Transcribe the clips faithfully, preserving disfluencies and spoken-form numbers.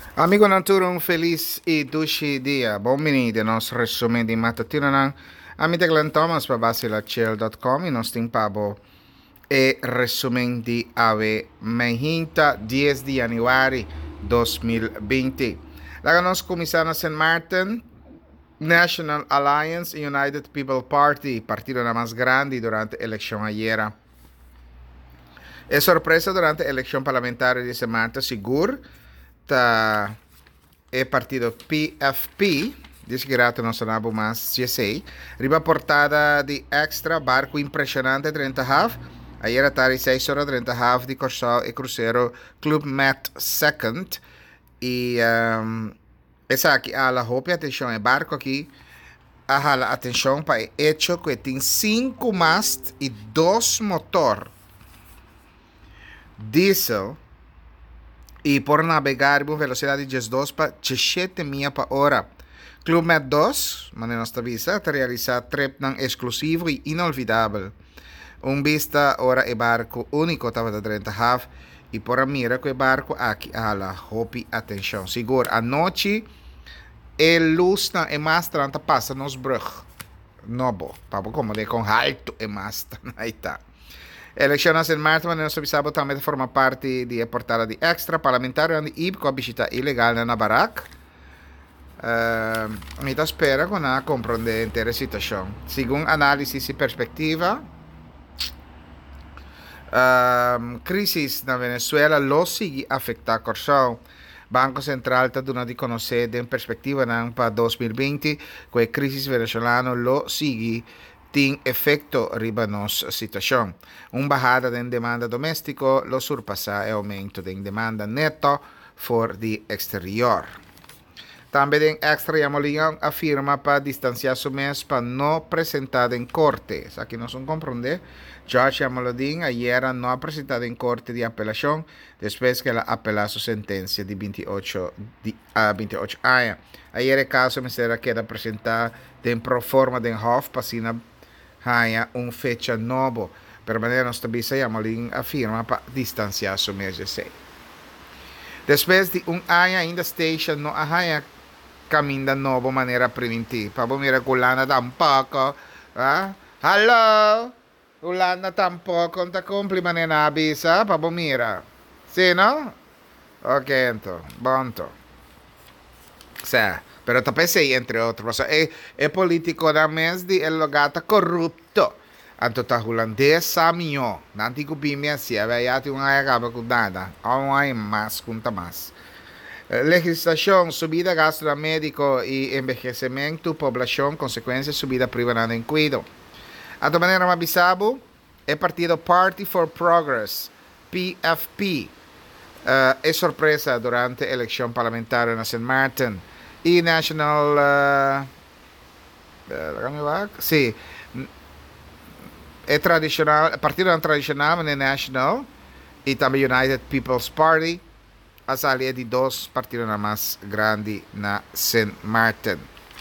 Amigo Natura, um feliz e doce dia. Bom-vindo ao nosso resumo de matutino ng Amite Glenn Thomas para basilachel ponto com e nós temos e resumen de ave mehinta dez de januari dois mil e vinte. Lá nós começamos Saint Martin, National Alliance e United People Party, partido na mais grande durante a eleição ayer. É surpresa durante a eleição parlamentar de Saint Martin, seguro, tá é partido P F P, diz que rato não sonava mais G C, riba portada de extra barco impressionante trinta half, ayer à tarde seis horas trinta half de Corsal e Cruzeiro Club Met Second, e um, essa aqui a la hope atenção é barco aqui, a la atenção para o hecho que tem cinco mast e dois motor diesel e por navegar com velocidade de dois para dezessete milhas por hora. Club Med dois, mas nossa visa, está realizar trip ng exclusivo e inolvidável. Um vista ora e barco único estava da trinta half e por a mira que o barco aqui a la hopi atenção. Seguro, a noite e luz na e masta não passa nos brug. Nobo, papo como de com alto e masta. Aí tá. Eleições em março, mas nós sabemos também forma parte da portada de extra parlamentar onde I B com a visita ilegal na Barak. Uh, a gente espera que não compreender a situação. Segundo análise e perspectiva, uh, crise na Venezuela lo sigue afetar a corção. Banco Central está dando a conhecer em perspectiva para dois mil e vinte que a crise venezuelana lo sigue tem efeito riba nos situação. Uma bajada de demanda doméstico lo surpassa e aumento de demanda neto for de exterior. Também em extra Yamolian afirma para distanciar su mês para não apresentar em corte. Aqui não se compreende. George Yamolodin ayer não apresentado em corte de apelação depois que ela apelou sua sentença de veintiocho, de, uh, veintiocho anos. Ayer o caso me será que apresentar em pro forma de Hof para haya un fecha novo. Per maneira nostra bisa Yamolin afirma para distanciar su mês de sei. Depois de um ano ainda station no haya caminho novo maneira preventiva. Para mira Gulana tampoco. Ah? Hello? Gulana tampoco não cumpre maneira avisa. Para mira. Sim, não? Ok, então. Bom, então. Sim. Pero tapese entre outros. É, é político da mês de el logata corrupto. Anto ta holandês samio. Nanti ko bimia siya. Vaya ti mga acaba com nada. Ao ay mas kunta mas. Legislação, subida gasto da médico e envelhecimento, população, consequências, subida privada em cuido. A de maneira mais bisabo, é partido Party for Progress, P F P. Uh, é surpresa durante a eleição parlamentar na Saint Martin. E National uh, uh, sim, é tradicional, partido tradicional é National e também United People's Party, as alias de dois partidos mais grandes na Saint Martin.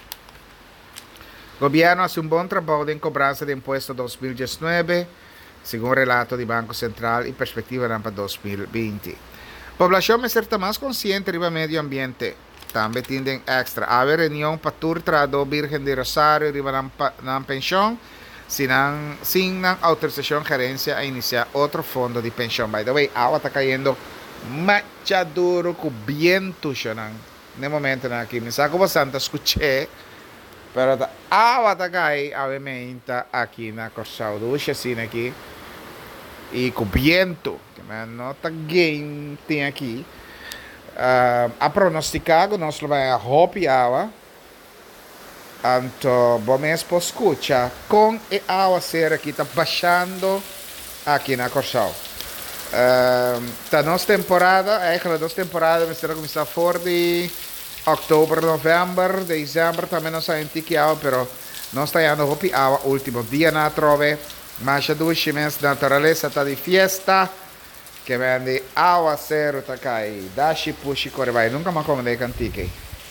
O governo faz um bom trabalho em cobrança de impostos dois mil e dezenove, segundo o relato do Banco Central e perspectiva para dois mil e vinte. A população é certa mais consciente do meio ambiente. Também tendem extra. A reunião para turtra do Virgen de Rosário riba ng pensão, sin sin autorização gerência a iniciar outro fundo de pensão. By the way, agua está cayendo machaduro com viento siya no momento na aqui. Me saco bastante, escuché, pero a agua está cayendo obviamente aqui na Corsao Ducha, assim aqui, e com viento, que não está game tem aqui. Uh, a pronosticar que nós vamos a hopi água então vamos a escutar com a água ser aqui está baixando aqui na Corsal uh, tá nossa temporada é aquela nossa temporada vai ser começar fora de outubro, novembro, dezembro também não sai que água pero nós está indo hopi água último dia na trove mas já dois meses natureza está de fiesta que vende aguacero takai dashi pushi kore vai nunca mais comandei cantique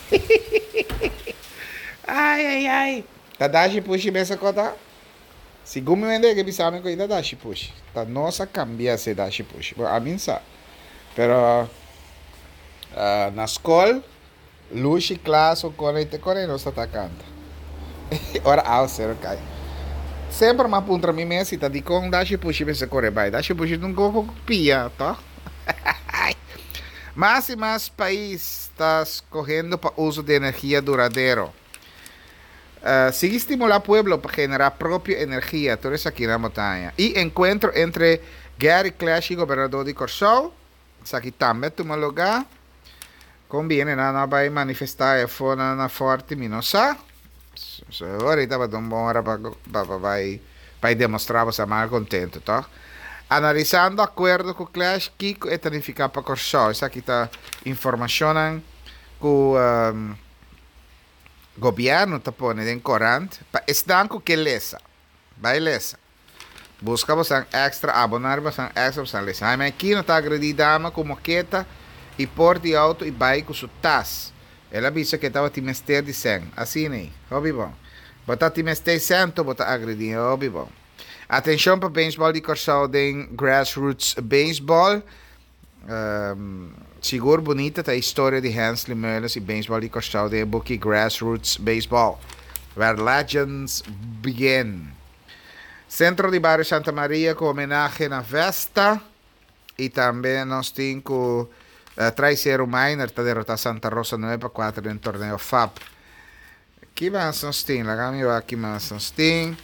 ai ai ai tá dashi pushi mesa kota segundo me vende que bisame ko ida dashi pushi tá nossa cambia se dashi pushi a mim sa pero Uh, na escola, luz e classe, o corrente, corrente não está atacando. Ora, ao ser, ok. Sempre uma puntra mi messi, tá di con dashi pushi pensa corre vai, dashi pushi não go pia, tá? Más e mais países está correndo para uso de energia duradouro. Uh, sigue estimular pueblo para generar propia energia, todo isso aqui na montanha. E encontro entre Gary Clash e governador de Corsol, isso aqui também toma lugar. Conviene, não, não vai manifestar e fora na forte, mi não sabe. Ahorita vai dar uma hora para vai, vai demonstrar você mais contento, tá? Analisando acordo com o Clash, Kiko e tanificar para Corsol. Isso aqui está informação com o um, governo está pondo em corante para estanco que lesa. Vai lesa. Busca você extra, abonar você extra, você lesa. Mas aqui não está agredida com moqueta e porte auto e vai com sua tas. Ela disse que estava te mester de cem. Assim, né? Hobby bom. Botar te mester cento, botar agredir. Hobby bom. Atenção para beisebol de Corsol de Grassroots Baseball. Um, seguro bonita a história de Hensley Meulens e beisebol de Corsol de book Grassroots Baseball. Where legends begin. Centro de Barrio Santa Maria com homenagem na Vesta. E também nós temos com uh, Traiceiro Miner, está derrotar Santa Rosa nove para quatro no torneio F A P. Aqui mais nós temos, lá aqui mais nós temos.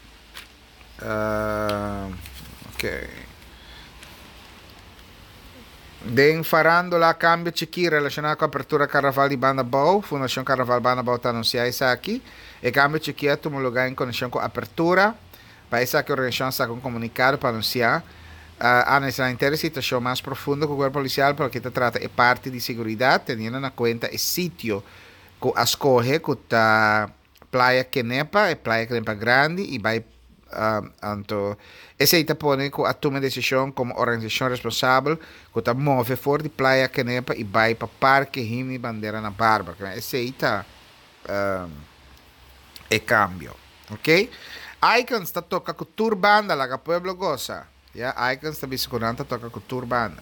Uh, ok. Den farandola cambio Chiqui relacionado com a apertura Carnaval de Banda Bau, Fundação Carnaval Banda Bau está anunciando isso aqui. E cambio Chiqui é um lugar em conexão com a apertura. Para isso aqui a organização está com um comunicado para anunciar. Uh, a necessidade situação mais profunda com o corpo policial, porque se trata de parte de segurança, tendo na conta o sítio que escolhe, que está Playa Quenepa, é Playa Quenepa Grande, e vai Uh, anto, esse aí põe que a toma de decisão como organização responsável que está move fora de Playa Quenepa e vai para Parque Rimini Bandeira na Barba. Esse aí está uh, é cambio, ok? Icons está toca com turbanda lá que o pueblo goza. Yeah? Icons está biscurante toca com turbanda.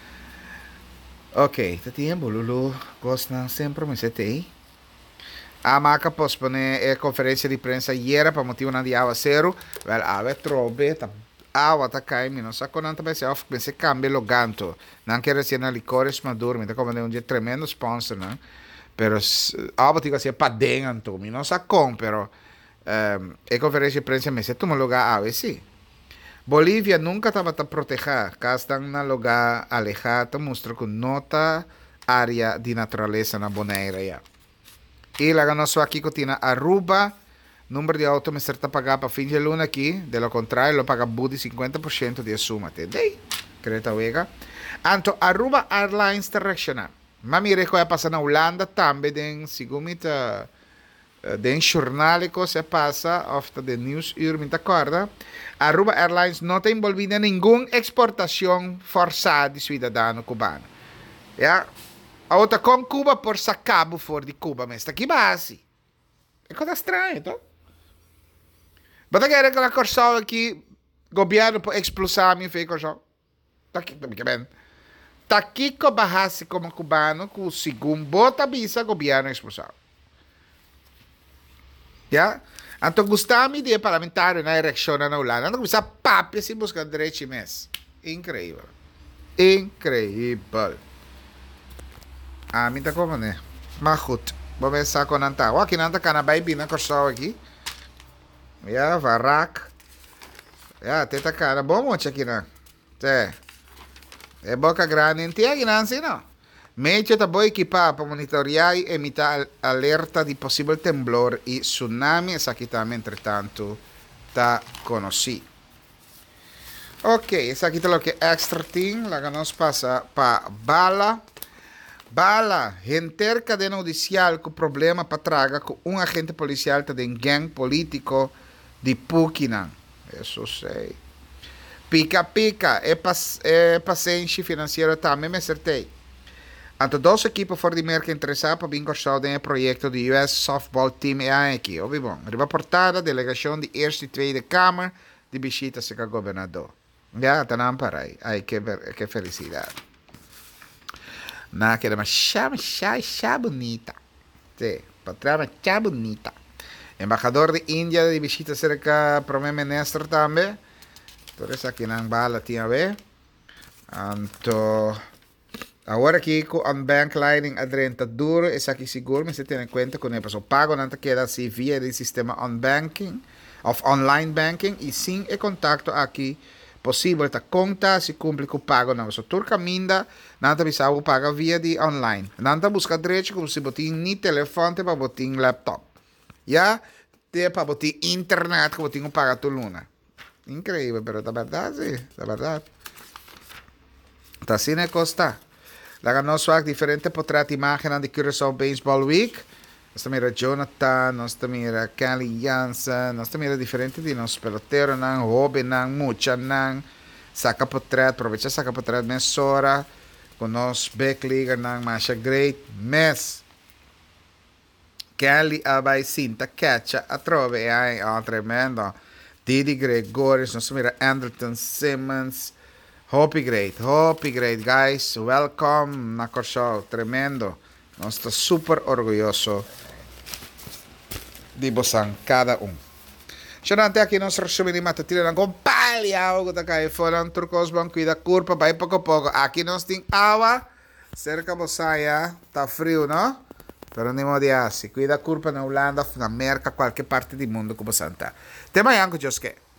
Ok, tá tempo, Lulu gosta sempre me setei. A maca pospone a conferência de prensa ieri per motivo di aguacero. Well, ave trobe, ta agua ta caimi, non sa quanto pensi off, pensi cambia lo ganto. Anche recién licores maduro, mi come un tremendo sponsor, no? Pero agua ti così pa dentro, mi non sa con, però um, e conferência de prensa me se tu me lugar ave, sì. Bolívia nunca estava a proteger, cá estão na lugar alejado, mostra com nota área de natureza na boneira, yeah. E la ganó aquí cotina Aruba, número de auto me certa pagar para fin de luna aquí, de lo contrario lo paga Buddy cinquanta por ciento de asumate. Dei, creta wega. Anto Aruba Airlines Directional. Mami reco é passar na Holanda também, den sigumita den jornale cosa passa, ofta de news uur, me acorda. Aruba Airlines não está envolvida em nenhuma exportação forçada de cidadão cubano. Yeah? A outra com Cuba por sacabo fora de Cuba, mas está aqui base. É coisa estranha, então. Bota que era aquela Corsol aqui, governo por expulsar me fez Corsol. Tá aqui, tá bem. Tá aqui com barrasse como cubano, com o segundo bota bisa governo expulsar. Já? Então gostava de parlamentar na eleição na Holanda. Então começar papo se buscar direito mês. Incrível. Incrível. Ah, minta como né? Mas goed, vou pensar com nanta. Ó, aqui nanta cana baby na Corsol aqui. Ja, varak. Ja, teta cana. Bom monte aqui na. É. É boca grande. Não tem aqui não, assim não. Meio tá bom equipar para monitorear e emitir alerta de possível temblor e tsunami. Essa aqui também, entretanto, tá conhecido. Ok, essa aqui tá o que extra thing. Lá que nós passa para bala. Bala, renter cadena judicial com problema para traga com um agente policial de um gang político de Puquinan. Isso sei. Pica-pica, é, pas, é paciente financeiro também, me acertei. Anto dois equipos fora de merca interessados para vincular em projeto do U S Softball Team E A aqui. Ouvi bom. Riba portada, delegação de Eerste e Tweede Kamer de visita ao governador. Já, tá não parai. Ai, que, que felicidade. Na que era uma chama, chá, chá bonita. Sí, patrão, chá bonita. Embajador de Índia de visita cerca primer ministro também. Entonces aqui na bala tinha ver. Anto agora aqui com a bank lining adrenta duro, é aqui seguro, mas você tem em conta que o pago não queda assim via o sistema on banking, of online banking e sim é contato aqui possível ta conta se cumpre com o pago não. So turca minda não bisa o paga via de online. Não ta busca direito como se botin ni telefone para botin laptop. Ya, te para botin internet que botin o paga tu luna. Incrível, pero da verdade, sim, da verdade. Tá assim é costa. Lá nós swag diferente portrait imagem de Curaçao Baseball Week. Nós também era Jonathan, nós também era Kelly Jansen, nós também era diferente de nós pelotero, não, hobby, não, mucha, não. Saca portrait, aproveita saca portrait mensora. Com nós backligger, não, Masha Great, mas Kelly Abay Sinta Catcha, a trove, é oh, tremendo. Didi Gregorius, nós também era Anderton Simmons. Hope great, hope great, guys. Welcome na Show, tremendo. Nós estamos super orgulhoso de vocês, cada um. Xanante aqui nós resumimos matutino ng compalha algo da kay foram turcos bang cuida curva vai pouco a pouco. Aqui nós tem água cerca bosaya, tá frio, não? Pero nem modo assim. Cuida curva na Holanda, na América, qualquer parte do mundo como santa. Tema yanko Joske.